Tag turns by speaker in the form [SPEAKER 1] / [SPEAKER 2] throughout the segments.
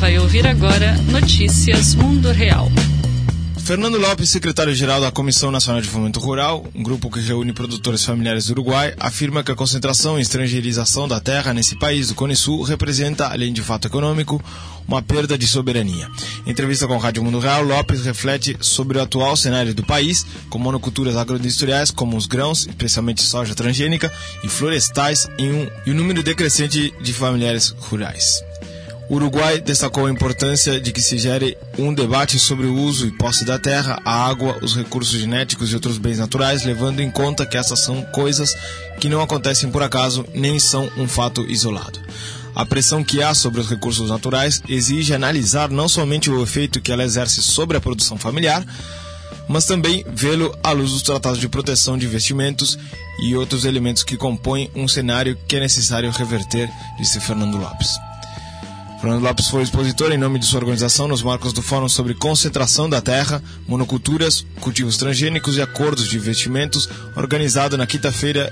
[SPEAKER 1] vai ouvir agora Notícias Mundo Real.
[SPEAKER 2] Fernando Lopes, secretário-geral da Comissão Nacional de Fomento Rural, um grupo que reúne produtores familiares do Uruguai, afirma que a concentração e estrangeirização da terra nesse país do Cone Sul representa, além de fato econômico, uma perda de soberania. Em entrevista com a Rádio Mundo Real, Lopes reflete sobre o atual cenário do país, com monoculturas agroindustriais como os grãos, especialmente soja transgênica, e florestais, e um número decrescente de familiares rurais. O Uruguai destacou a importância de que se gere um debate sobre o uso e posse da terra, a água, os recursos genéticos e outros bens naturais, levando em conta que essas são coisas que não acontecem por acaso nem são um fato isolado. A pressão que há sobre os recursos naturais exige analisar não somente o efeito que ela exerce sobre a produção familiar, mas também vê-lo à luz dos tratados de proteção de investimentos e outros elementos que compõem um cenário que é necessário reverter, disse Fernando Lopes. Fernando Lopes foi expositor em nome de sua organização nos marcos do Fórum sobre Concentração da Terra, Monoculturas, Cultivos Transgênicos e Acordos de Investimentos, organizado na quinta-feira,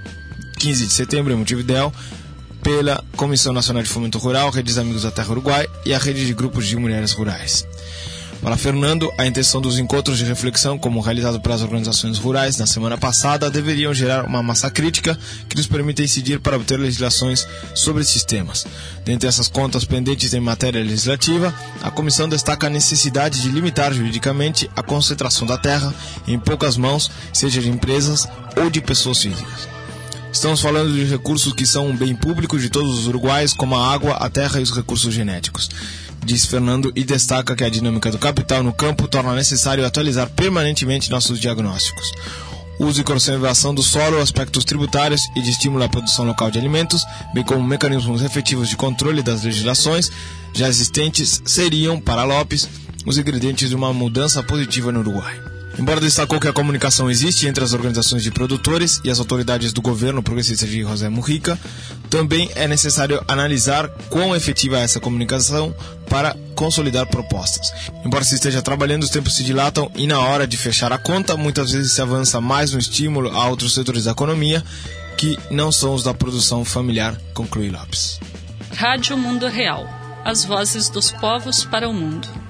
[SPEAKER 2] 15 de setembro, em Montevidéu, pela Comissão Nacional de Fomento Rural, Redes Amigos da Terra Uruguai e a Rede de Grupos de Mulheres Rurais. Para Fernando, a intenção dos encontros de reflexão, como realizado pelas organizações rurais na semana passada, deveriam gerar uma massa crítica que nos permita incidir para obter legislações sobre esses temas. Dentre essas contas pendentes em matéria legislativa, a comissão destaca a necessidade de limitar juridicamente a concentração da terra em poucas mãos, seja de empresas ou de pessoas físicas. Estamos falando de recursos que são um bem público de todos os uruguaios, como a água, a terra e os recursos genéticos, diz Fernando, e destaca que a dinâmica do capital no campo torna necessário atualizar permanentemente nossos diagnósticos. Uso e conservação do solo, aspectos tributários e de estímulo à produção local de alimentos, bem como mecanismos efetivos de controle das legislações já existentes, seriam, para Lopes, os ingredientes de uma mudança positiva no Uruguai. Embora destacou que a comunicação existe entre as organizações de produtores e as autoridades do governo progressista de José Mujica, também é necessário analisar quão efetiva é essa comunicação para consolidar propostas. Embora se esteja trabalhando, os tempos se dilatam e na hora de fechar a conta, muitas vezes se avança mais no estímulo a outros setores da economia que não são os da produção familiar, conclui Lopes.
[SPEAKER 1] Rádio Mundo Real. As vozes dos povos para o mundo.